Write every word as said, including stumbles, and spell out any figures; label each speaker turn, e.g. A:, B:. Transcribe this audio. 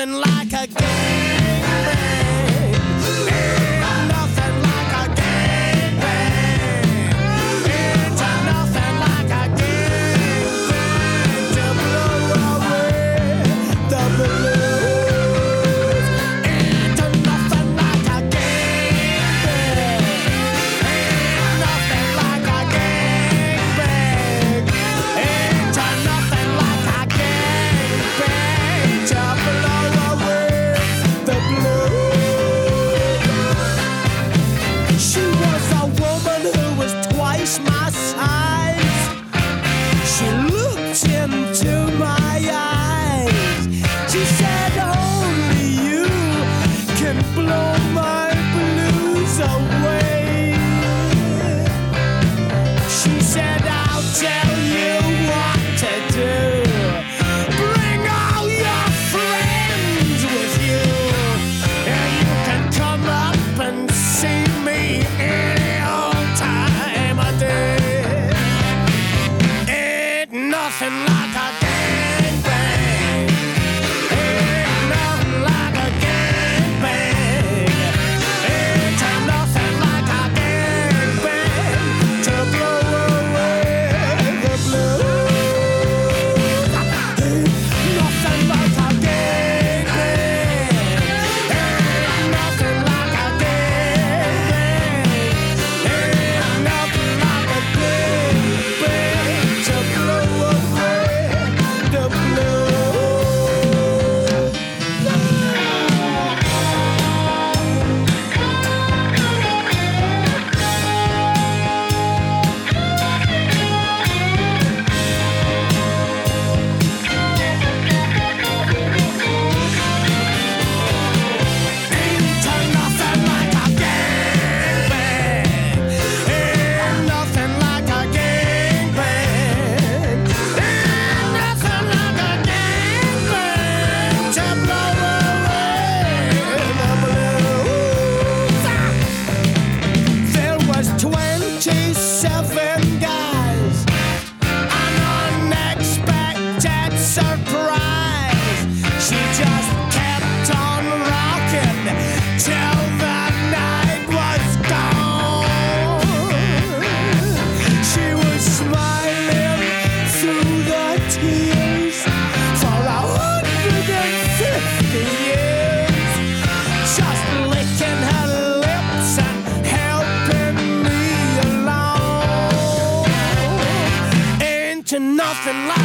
A: nothing like a gangbang. Ain't nothing like a gangbang. Ain't nothing like a gangbang to blow away the blues. Ain't nothing like a gangbang. Ain't nothing like a gangbang. Ain't nothing like a gangbang to blow away the blues. She was a woman who was twice my size. She looked into my eyes. She said, only you can blow my blues away. She said, I'll tell you what to do. Bring all your friends with you, and you can come up and see me any old time of day. Ain't nothing like a gangbang. Ain't nothing like a gangbang. Ain't nothing like a gangbang to blow away the blues. Ain't nothing like a gangbang. Ain't nothing like a gangbang. Ain't nothing like a gangbang to blow away the blues. Ain't nothing like a gangbang. Ain't nothing like a gangbang. Ain't nothing like a gangbang to blow away the blues. There was twenty-seven guys, an unexpected surprise. She just kept on rocking till the night was gone. She was smiling through the tears for a hundred and fifty years, just licking her lips and helping me along. Ain't nothing like